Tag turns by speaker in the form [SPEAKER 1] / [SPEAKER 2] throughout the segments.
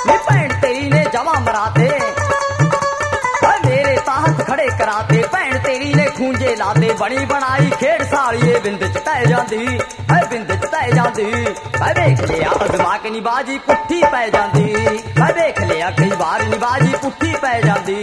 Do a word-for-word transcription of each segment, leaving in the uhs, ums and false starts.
[SPEAKER 1] भैन तेरी ने जमा मराते, मेरे ताहत खड़े कराते, भैन तेरी ने खूंजे लाते, बनी बनाई खेड़ सारी बिंद च टह जाती, है बिंद च टह जाती। मैं देख लिया अजमा के निबाजी पुट्ठी पै जाती, मैं देख लिया कई बार निबाजी पुट्ठी पै जाती।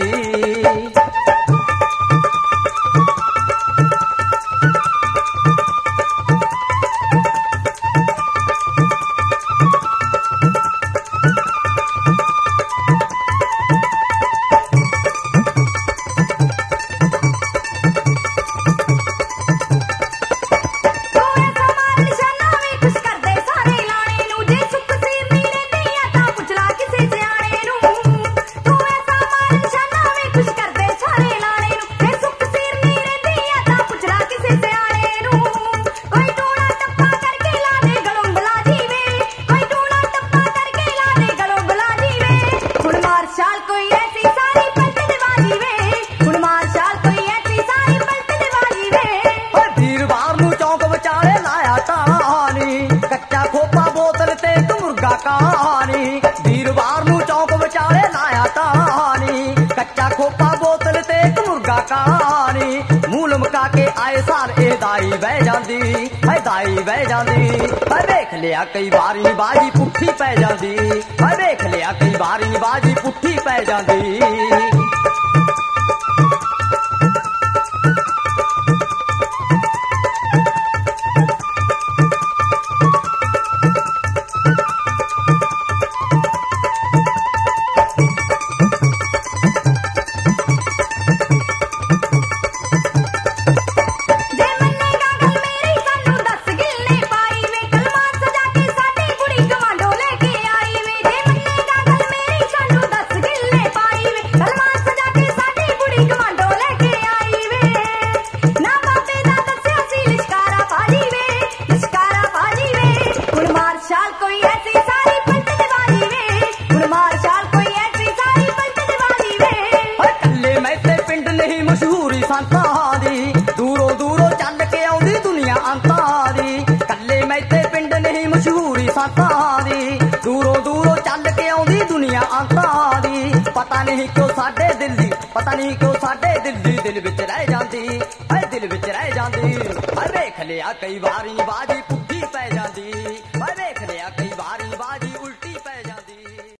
[SPEAKER 1] कहानी वीरवार नू चौक विचाले लाया तानी, कच्चा खोपा बोतल ते एक मुर्गा कहानी, मूल मका के आए साल ए दाई बह जाती, है दाई बह जाती। मैं देख लिया कई बारी बाजी पुट्ठी पै जाती, मैं देख लिया कई बारी बाजी पुट्ठी पै जाती। दूरों दूरों चल के आउंदी दुनिया अंता दी, कल्ले मैथे पिंड नहीं मशहूरी सांता दी, दूरों दूरों चल के आउंदी दुनिया अंता दी। पता नहीं क्यों साडे दिल दी, पता नहीं क्यों साडे दिल दी दिल विच रह जांदी, है दिल विच रह जांदी। मैं देख लिया कई बारी बाजी पुट्ठी पै